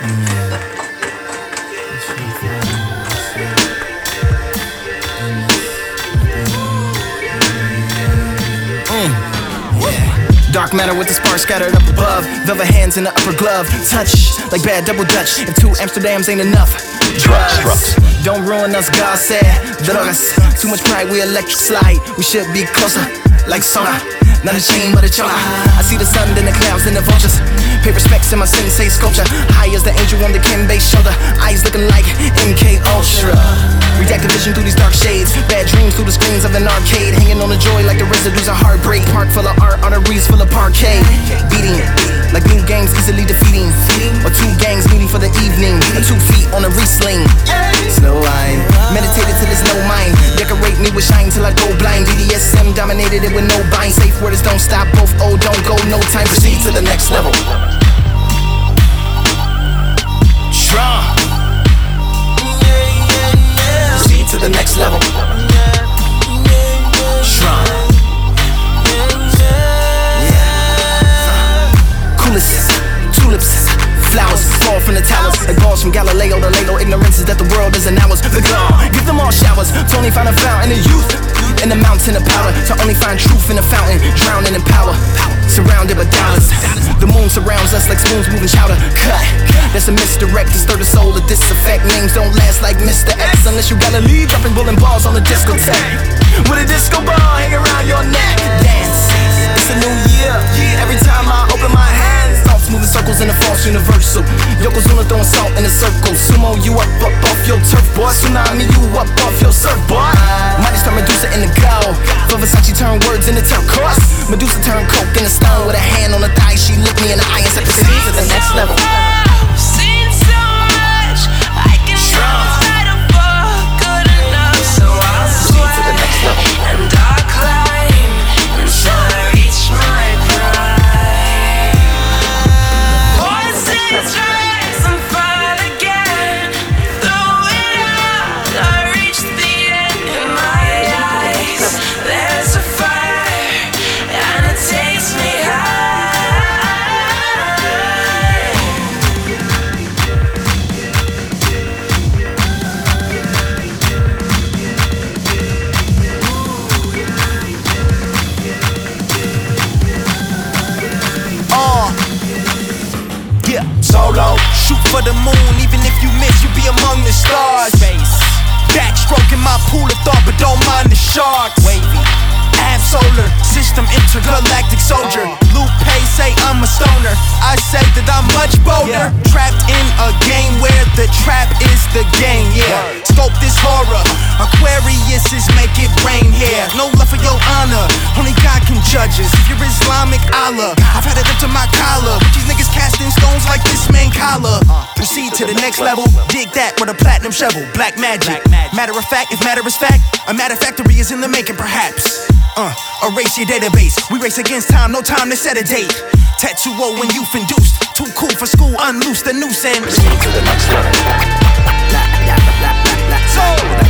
Dark matter with the sparks scattered up above. Velvet hands in the upper glove. Touch like bad double dutch. If 2 Amsterdams ain't enough. Drugs don't ruin us, God said. Drogas, too much pride, we electric slide. We should be closer, like sauna. Not a chain, but a chola. I see the sun, then the clouds, then the vultures. Pay respects in my sensei sculpture. High as the angel on the Kimbe shoulder. Eyes looking like MK Ultra. Redacted vision through these dark shades. Bad dreams through the screens of an arcade. Hanging on the joy like the residues of heartbreak. Park full of art, arteries full of parquet. Beating like new games easily defeating. Or 2 gangs meeting for the evening. Or 2 feet on a re-sling. Slow wine, meditated till there's no mind. Decorate me with shine till I go blind. BDSM dominated it with no bind. Safe words don't stop, both don't go. No time, proceed to the next level. Strong. Proceed to the next level. Strong. Coolest tulips, flowers fall from the towers like balls from Galileo to Lalo. Ignorance is that the world isn't ours. The God, give them all showers to only find a fountain of youth in the mountain of power. To only find truth in the fountain, drowning in power. Surrounded by dollars, the moon surrounds us like spoons moving chowder. Cut, that's a misdirect to stir the soul of disaffect. Names don't last like Mr. X unless you gotta leave dropping bowling balls on the discotheque. With a disco ball hang around your neck. Dance, it's a new year. Every time I open my hands, thoughts moving circles in the false universal. Yokozuna throwing salt in a circle. Sumo you up off your turf, boy. Tsunami you up off your surfboard. Mighty star Medusa in the go. For Versace turn words into turquoise. Medusa turn coke in the stone with a hand on the thigh. She looked me in the eye and said proceed to the next level. Seen so much, I can never settle for good enough. So I'll sweat to the next level. and I'll climb until I reach my prime. Voices rise and fall again. Through it all, I reach the end. In my eyes, there's a fire, and it takes me high. Yeah, solo, shoot for the moon. Even if you miss, you be among the stars. Backstroking my pool of thought, but don't mind the sharks. Wavy, solar system, intergalactic soldier. Lupe say I'm a stoner. I say that I'm much bolder. Trapped in a game where the trap is the game. Yeah, scope this horror. Aquarius is make it rain here. No love for your honor. Only God can judge us. If you're Islamic, Allah. I've had it up to my collar. But these niggas casting stones like this man collar. Proceed to the next level. Dig that with a platinum shovel. Black magic. Matter of fact, if matter is fact, a matter factory is in the making, perhaps. Erase your database. We race against time, no time to set a date. Tetsuo when youth induced. Too cool for school, unloose the noose and proceed to the next level. So